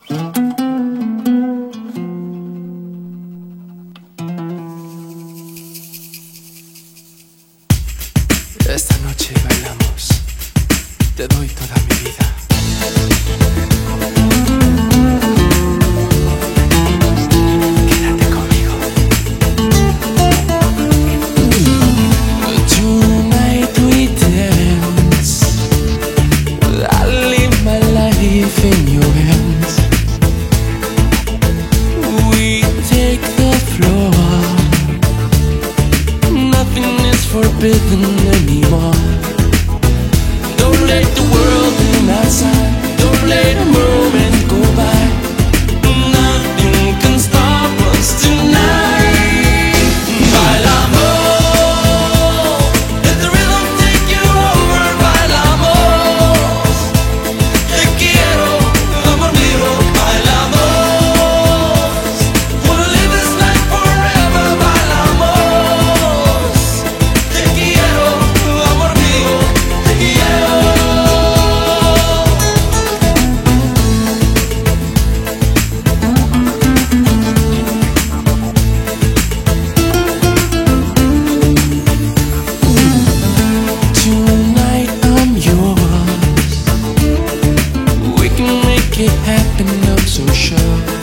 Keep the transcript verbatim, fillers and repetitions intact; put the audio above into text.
Esta noche bailamos, te doy toda mi vida. Quédate conmigo. Tonight we dance. I live my life in your hands. We take the floor. Nothing is forbidden anymore. Don't let the world in outside. Don't let a moment go by. Nothing can stop us tonight. Bailamos. Let the rhythm take you over. Bailamos. Te quiero, amor mío. Bailamos. Wanna live this life forever. Bailamos. Te quiero, amor mío. Te quiero. Tonight I'm yours. We can make it happen, I'm so sure.